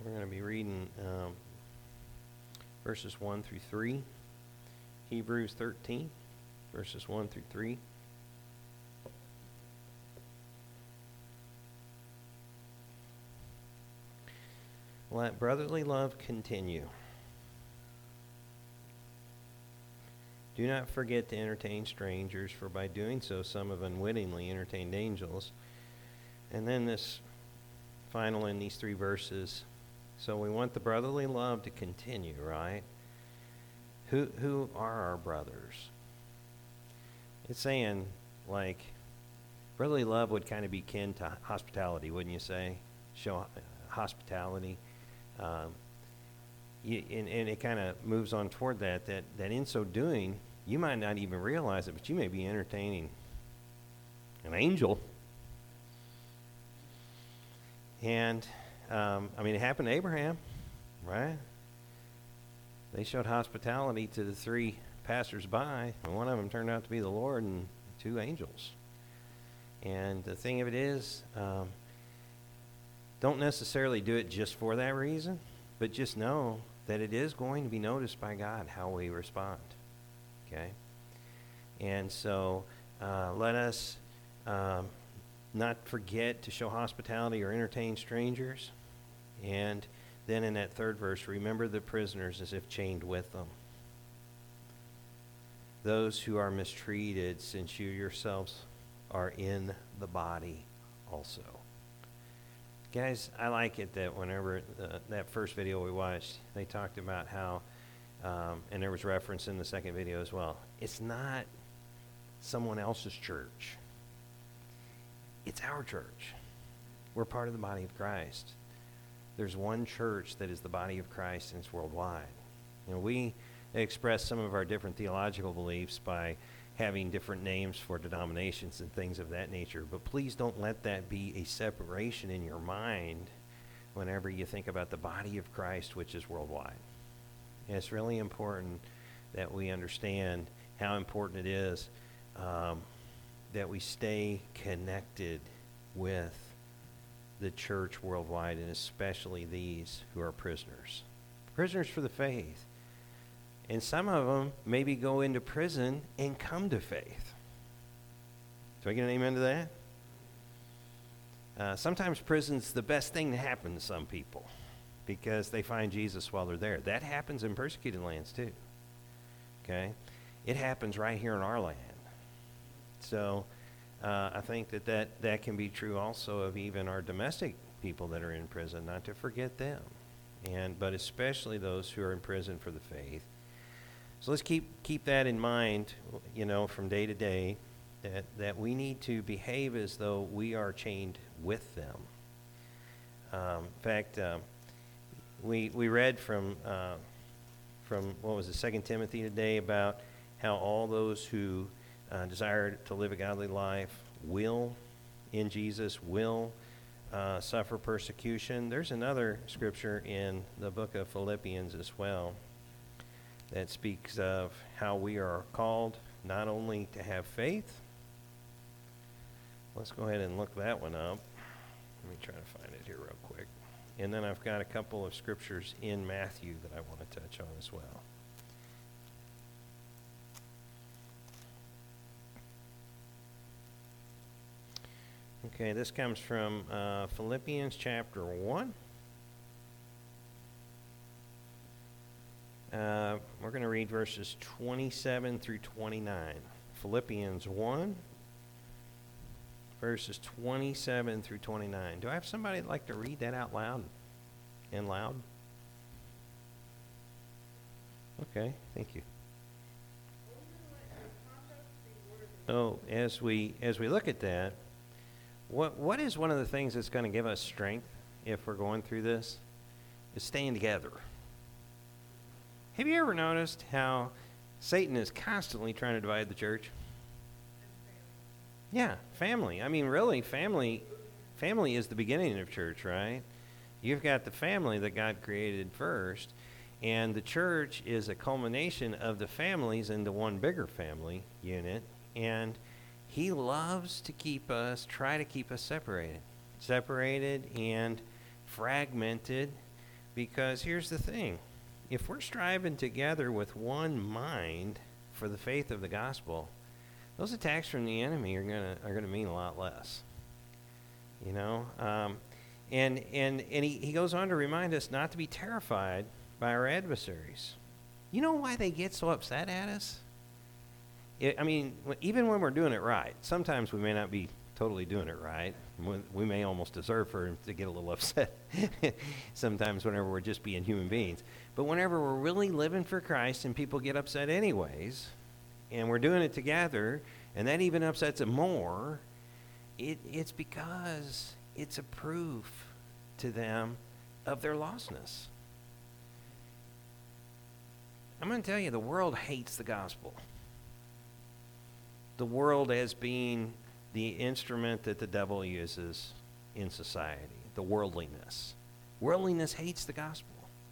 We're going to be reading verses 1 through 3. Hebrews 13, verses 1 through 3. Let brotherly love continue. Do not forget to entertain strangers, for by doing so some have unwittingly entertained angels. And then this final in these 3 verses. So we want the brotherly love to continue, right? Who are our brothers? It's saying, like, brotherly love would kind of be kin to hospitality, wouldn't you say? Show hospitality. And it kind of moves on toward that in so doing, you might not even realize it, but you may be entertaining an angel. And, it happened to Abraham, right? They showed hospitality to the 3 passers-by, and one of them turned out to be the Lord and 2 angels. And the thing of it is, don't necessarily do it just for that reason, but just know that it is going to be noticed by God how we respond, okay? And so let us not forget to show hospitality or entertain strangers. And then in that 3rd verse, remember the prisoners as if chained with them. Those who are mistreated, since you yourselves are in the body also. Guys, I like it that whenever that first video we watched, they talked about how, and there was reference in the second video as well, it's not someone else's church. It's our church. We're part of the body of Christ. There's one church that is the body of Christ, and it's worldwide. We express some of our different theological beliefs by having different names for denominations and things of that nature. But please don't let that be a separation in your mind whenever you think about the body of Christ, which is worldwide. And it's really important that we understand how important it is that we stay connected with the church worldwide, and especially these who are prisoners for the faith. And some of them maybe go into prison and come to faith. Do I get an amen to that? Sometimes prison's the best thing to happen to some people because they find Jesus while they're there. That happens in persecuted lands too. Okay? It happens right here in our land. So I think that can be true also of even our domestic people that are in prison, not to forget them. But especially those who are in prison for the faith. So let's keep that in mind, from day to day, that we need to behave as though we are chained with them. In fact, we read from what was it, 2 Timothy today, about how all those who desire to live a godly life in Jesus will suffer persecution. There's another scripture in the book of Philippians as well that speaks of how we are called not only to have faith. Let's go ahead and look that one up. Let me try to find it here real quick. And then I've got a couple of scriptures in Matthew that I want to touch on as well. Okay, this comes from Philippians chapter 1. We're going to read verses 27 through 29. Philippians 1, verses 27 through 29. Do I have somebody that'd like to read that out loud? And loud? Okay, thank you. Oh, as we look at that, what is one of the things that's going to give us strength if we're going through this? Is staying together. Have you ever noticed how Satan is constantly trying to divide the church? Yeah, family. Really, family is the beginning of church, right? You've got the family that God created first, and the church is a culmination of the families into one bigger family unit, and he loves to try to keep us separated and fragmented Because here's the thing. If we're striving together with one mind for the faith of the gospel, those attacks from the enemy are gonna mean a lot less. You know? And he goes on to remind us not to be terrified by our adversaries. You know why they get so upset at us? Even when we're doing it right, sometimes we may not be totally doing it right. We may almost deserve for him to get a little upset sometimes whenever we're just being human beings. But whenever we're really living for Christ and people get upset anyways, and we're doing it together, and that even upsets them more, it's because it's a proof to them of their lostness. I'm going to tell you, the world hates the gospel. The world as being the instrument that the devil uses in society, the worldliness. Worldliness hates the gospel.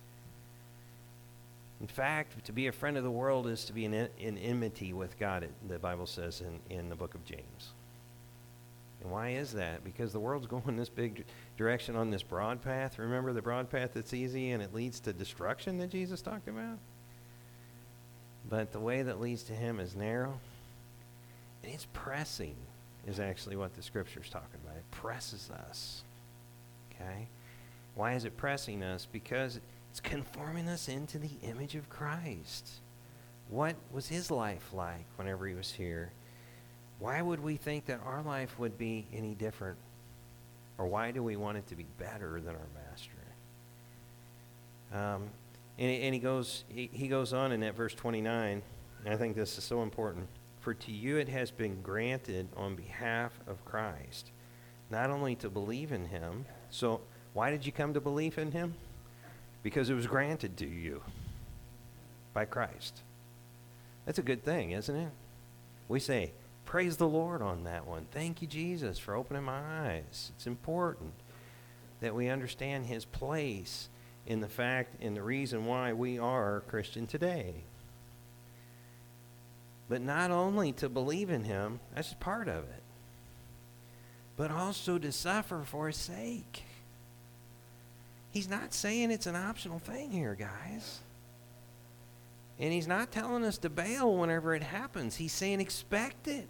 In fact, to be a friend of the world is to be in enmity with God, the Bible says in the book of James. And why is that? Because the world's going this big direction on this broad path. Remember the broad path that's easy and it leads to destruction that Jesus talked about? But the way that leads to him is narrow. And it's pressing is actually what the scripture's talking about. It presses us. Okay? Why is it pressing us? Because it's conforming us into the image of Christ. What was his life like whenever he was here? Why would we think that our life would be any different? Or why do we want it to be better than our master? And he goes on in that verse 29, and I think this is so important. For to you it has been granted on behalf of Christ, not only to believe in him. So why did you come to believe in him? Because it was granted to you by Christ. That's a good thing, isn't it? We say, praise the Lord on that one. Thank you, Jesus, for opening my eyes. It's important that we understand his place in the fact and the reason why we are Christian today. But not only to believe in him, that's part of it, but also to suffer for his sake. He's not saying it's an optional thing here, guys. And he's not telling us to bail whenever it happens. He's saying expect it.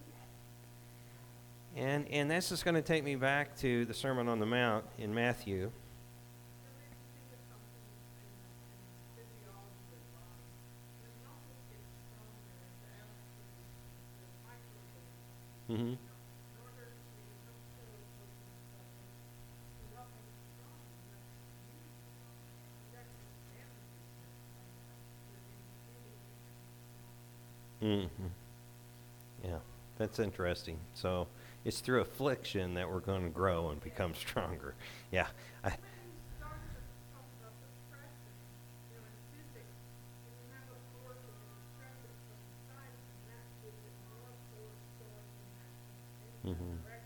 And that's just going to take me back to the Sermon on the Mount in Matthew. Mm-hmm. Mm-hmm. Yeah, that's interesting. So it's through affliction that we're going to grow and become stronger. Yeah. Mm-hmm.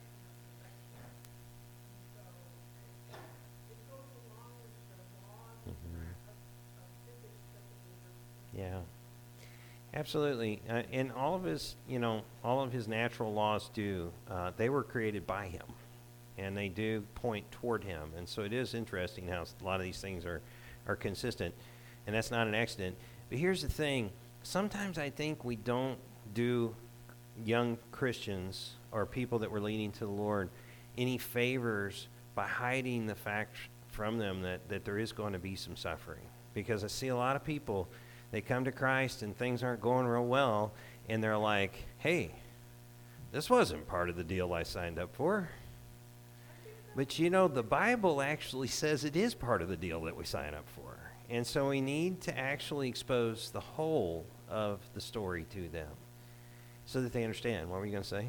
Yeah, absolutely. And all of his natural laws they were created by him, and they do point toward him. And so it is interesting how a lot of these things are consistent, and that's not an accident. But here's the thing. Sometimes I think we don't do young Christians or people that we're leading to the Lord any favors by hiding the fact from them that there is going to be some suffering. Because I see a lot of people, they come to Christ and things aren't going real well, and they're like, hey, this wasn't part of the deal I signed up for. But the Bible actually says it is part of the deal that we sign up for. And so we need to actually expose the whole of the story to them so that they understand. What were you going to say?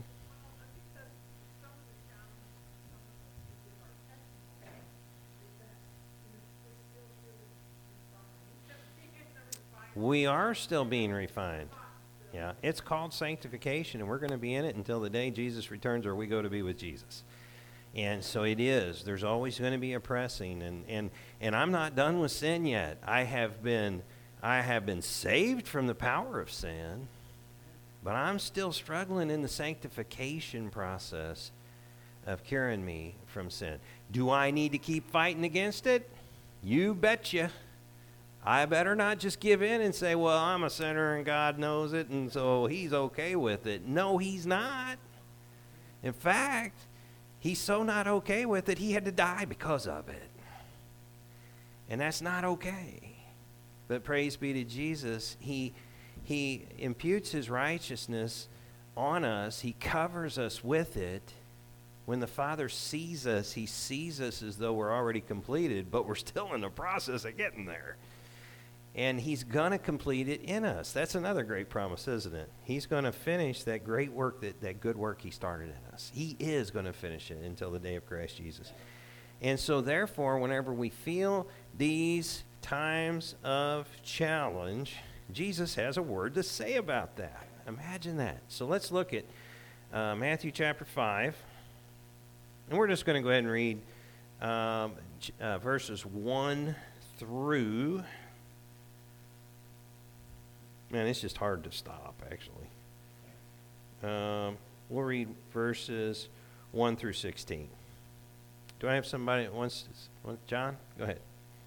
We are still being refined. Yeah, it's called sanctification, and we're going to be in it until the day Jesus returns or we go to be with Jesus. And so it is. There's always going to be a pressing, and I'm not done with sin yet. I have been saved from the power of sin, but I'm still struggling in the sanctification process of curing me from sin. Do I need to keep fighting against it? You betcha. I better not just give in and say, well, I'm a sinner and God knows it, and so he's okay with it. No, he's not. In fact, he's so not okay with it, he had to die because of it. And that's not okay. But praise be to Jesus, he imputes his righteousness on us. He covers us with it. When the Father sees us, he sees us as though we're already completed, but we're still in the process of getting there. And he's going to complete it in us. That's another great promise, isn't it? He's going to finish that great work, that good work he started in us. He is going to finish it until the day of Christ Jesus. And so therefore, whenever we feel these times of challenge, Jesus has a word to say about that. Imagine that. So let's look at Matthew chapter 5. And we're just going to go ahead and read verses 1 through... Man, it's just hard to stop, actually. We'll read verses 1 through 16. Do I have somebody that wants to... John, go ahead.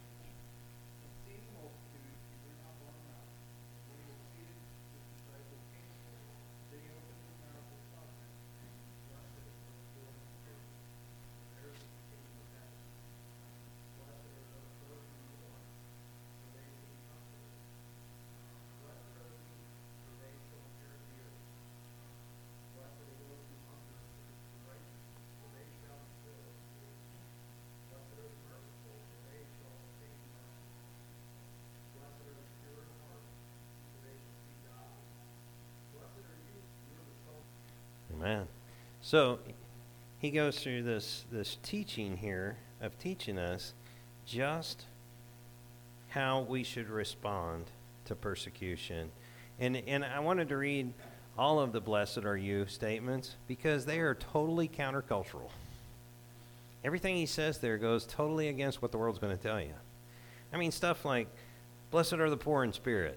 Amen. So he goes through this teaching here of teaching us just how we should respond to persecution. And I wanted to read all of the blessed are you statements because they are totally countercultural. Everything he says there goes totally against what the world's going to tell you. I mean, stuff like, blessed are the poor in spirit.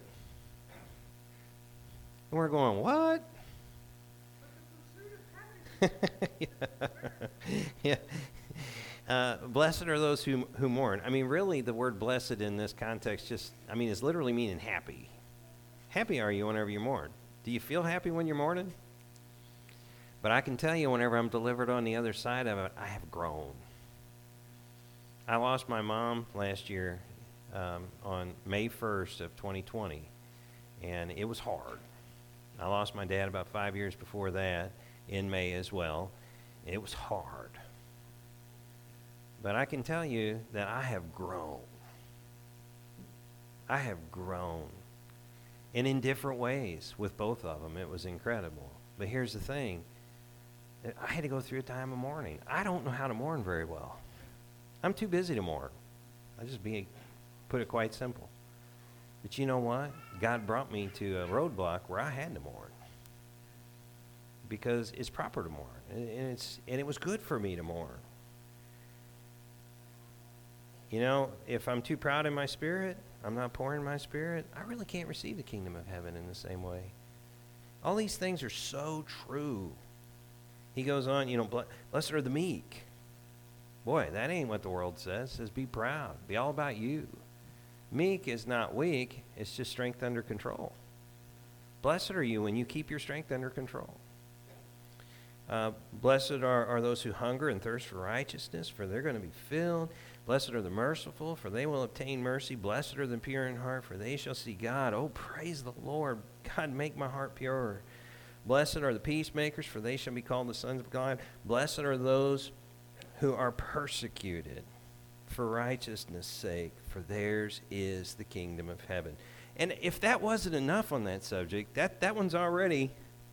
And we're going, what? Yeah. Blessed are those who mourn. I mean, really, the word blessed in this context is literally meaning happy. Happy are you whenever you mourn. Do you feel happy when you're mourning? But I can tell you, whenever I'm delivered on the other side of it, I have grown. I lost my mom last year on May 1st of 2020, and it was hard. I lost my dad about 5 years before that, in May as well. It was hard. But I can tell you that I have grown. I have grown. And in different ways with both of them. It was incredible. But here's the thing. I had to go through a time of mourning. I don't know how to mourn very well. I'm too busy to mourn. Put it quite simple. But you know what? God brought me to a roadblock where I had to mourn. Because it's proper to mourn, and it was good for me to mourn. You know, if I'm too proud in my spirit, I'm not poor in my spirit, I really can't receive the kingdom of heaven in the same way. All these things are so true. He goes on, blessed are the meek. Boy, that ain't what the world says. It says be proud, be all about you. Meek is not weak, it's just strength under control. Blessed are you when you keep your strength under control. Blessed are those who hunger and thirst for righteousness, for they're going to be filled. Blessed are the merciful, for they will obtain mercy. Blessed are the pure in heart, for they shall see God. Oh, praise the Lord. God, make my heart pure. Blessed are the peacemakers, for they shall be called the sons of God. Blessed are those who are persecuted for righteousness' sake, for theirs is the kingdom of heaven. And if that wasn't enough on that subject, that one's already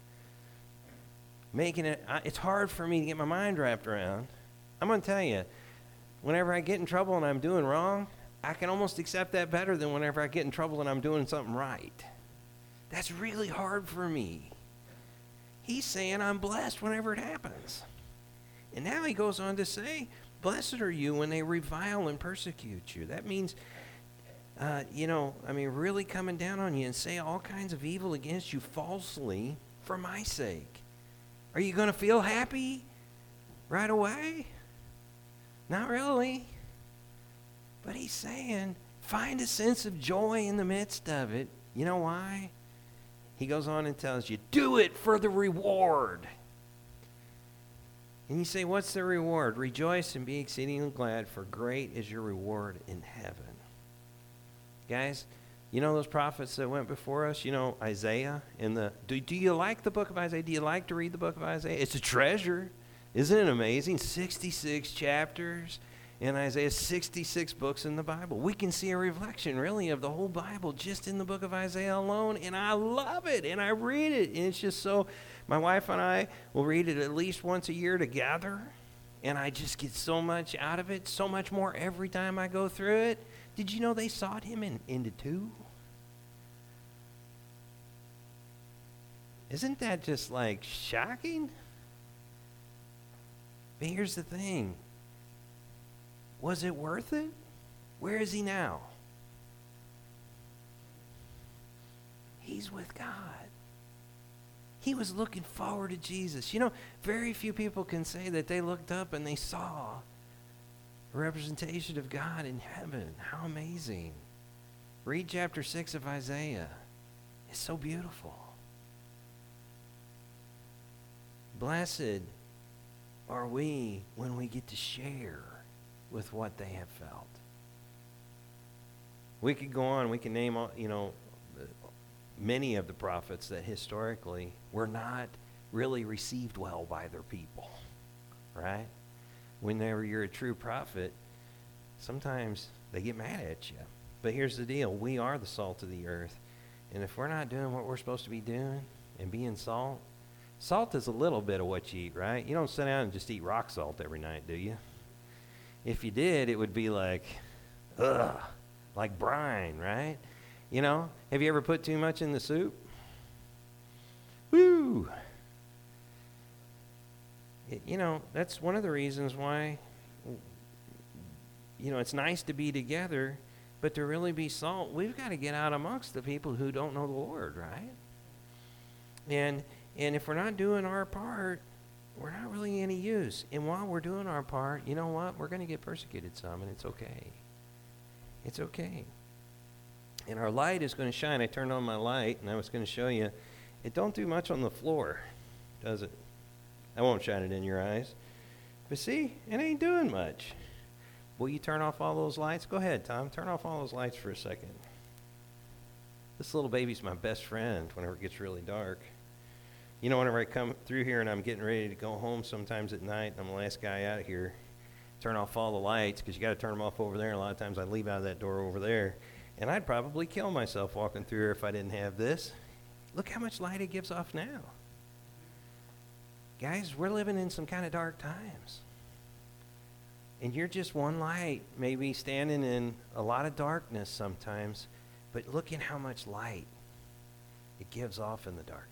making it, it's hard for me to get my mind wrapped around. I'm going to tell you, whenever I get in trouble and I'm doing wrong, I can almost accept that better than whenever I get in trouble and I'm doing something right. That's really hard for me. He's saying I'm blessed whenever it happens. And now he goes on to say, blessed are you when they revile and persecute you. That means, really coming down on you and say all kinds of evil against you falsely for my sake. Are you going to feel happy right away? Not really. But he's saying, find a sense of joy in the midst of it. You know why? He goes on and tells you, do it for the reward. And you say, what's the reward? Rejoice and be exceedingly glad, for great is your reward in heaven. Guys, you know those prophets that went before us? You know, Isaiah and do you like the book of Isaiah? Do you like to read the book of Isaiah? It's a treasure. Isn't it amazing? 66 chapters in Isaiah, 66 books in the Bible. We can see a reflection, really, of the whole Bible just in the book of Isaiah alone, and I love it, and I read it, and it's just so, my wife and I will read it at least once a year together, and I just get so much out of it, so much more every time I go through it. Did you know they sawed him into two? Isn't that just like shocking? But here's the thing. Was it worth it? Where is he now? He's with God. He was looking forward to Jesus. You know, very few people can say that they looked up and they saw a representation of God in heaven. How amazing. Read chapter 6 of Isaiah. It's so beautiful. Blessed are we when we get to share with what they have felt. We could go on. We can name, many of the prophets that historically were not really received well by their people, right? Whenever you're a true prophet, sometimes they get mad at you. But here's the deal. We are the salt of the earth. And if we're not doing what we're supposed to be doing and being salt, salt is a little bit of what you eat, right? You don't sit down and just eat rock salt every night, do you? If you did, it would be like brine, right? You know, have you ever put too much in the soup? Woo! That's one of the reasons why, it's nice to be together, but to really be salt, we've got to get out amongst the people who don't know the Lord, right? And if we're not doing our part, we're not really any use. And while we're doing our part, you know what? We're going to get persecuted some, and it's okay. It's okay. And our light is going to shine. I turned on my light, and I was going to show you. It don't do much on the floor, does it? I won't shine it in your eyes. But see, it ain't doing much. Will you turn off all those lights? Go ahead, Tom. Turn off all those lights for a second. This little baby's my best friend whenever it gets really dark. Whenever I come through here and I'm getting ready to go home sometimes at night, and I'm the last guy out of here, turn off all the lights, because you got to turn them off over there. And a lot of times I leave out of that door over there. And I'd probably kill myself walking through here if I didn't have this. Look how much light it gives off now. Guys, we're living in some kind of dark times. And you're just one light, maybe standing in a lot of darkness sometimes, but look at how much light it gives off in the darkness.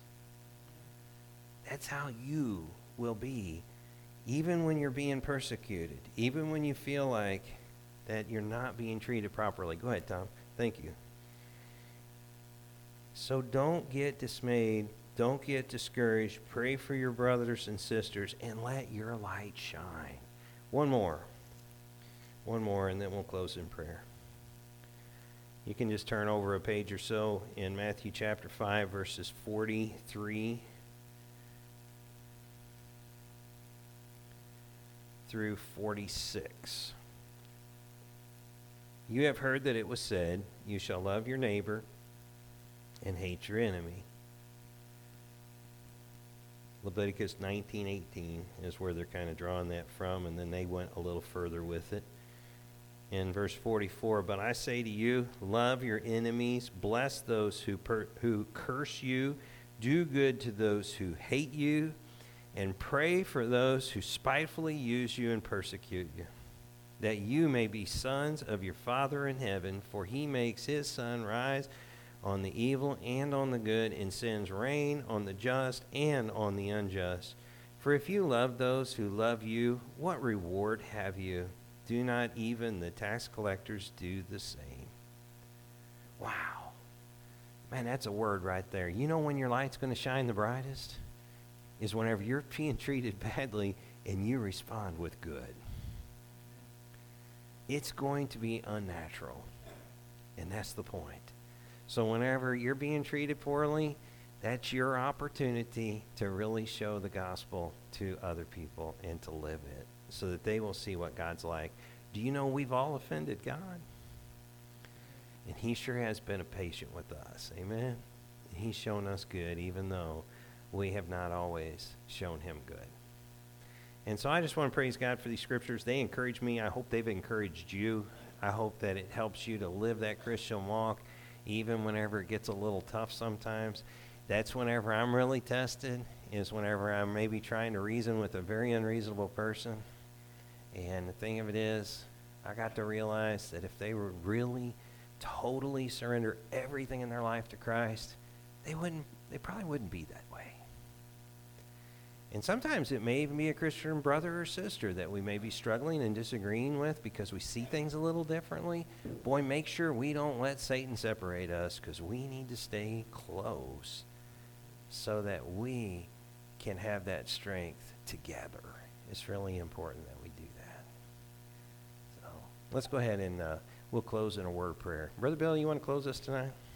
That's how you will be, even when you're being persecuted, even when you feel like that you're not being treated properly. Go ahead, Tom. Thank you. So don't get dismayed. Don't get discouraged. Pray for your brothers and sisters, and let your light shine. One more, and then we'll close in prayer. You can just turn over a page or so in Matthew chapter 5, verses 43 through 46. You have heard that it was said, you shall love your neighbor and hate your enemy. Leviticus 19:18 is where they're kind of drawing that from, and then they went a little further with it. In verse 44, but I say to you, love your enemies, bless those who curse you, do good to those who hate you, and pray for those who spitefully use you and persecute you, that you may be sons of your Father in heaven, for he makes his sun rise on the evil and on the good, and sends rain on the just and on the unjust. For if you love those who love you, what reward have you? Do not even the tax collectors do the same? Wow. Man, that's a word right there. You know when your light's going to shine the brightest? Is whenever you're being treated badly and you respond with good. it's going to be unnatural. And that's the point. So whenever you're being treated poorly, that's your opportunity to really show the gospel to other people and to live it so that they will see what God's like. Do you know we've all offended God? And he sure has been patient with us. Amen? He's shown us good even though we have not always shown him good. And so I just want to praise God for these scriptures. They encourage me. I hope they've encouraged you. I hope that it helps you to live that Christian walk even whenever it gets a little tough sometimes. That's whenever I'm really tested, is whenever I'm maybe trying to reason with a very unreasonable person. And the thing of it is, I got to realize that if they would really totally surrender everything in their life to Christ, they probably wouldn't be that way. And sometimes it may even be a Christian brother or sister that we may be struggling and disagreeing with because we see things a little differently. Boy, make sure we don't let Satan separate us, because we need to stay close so that we can have that strength together. It's really important that we do that. So let's go ahead and we'll close in a word of prayer. Brother Bill, you want to close us tonight?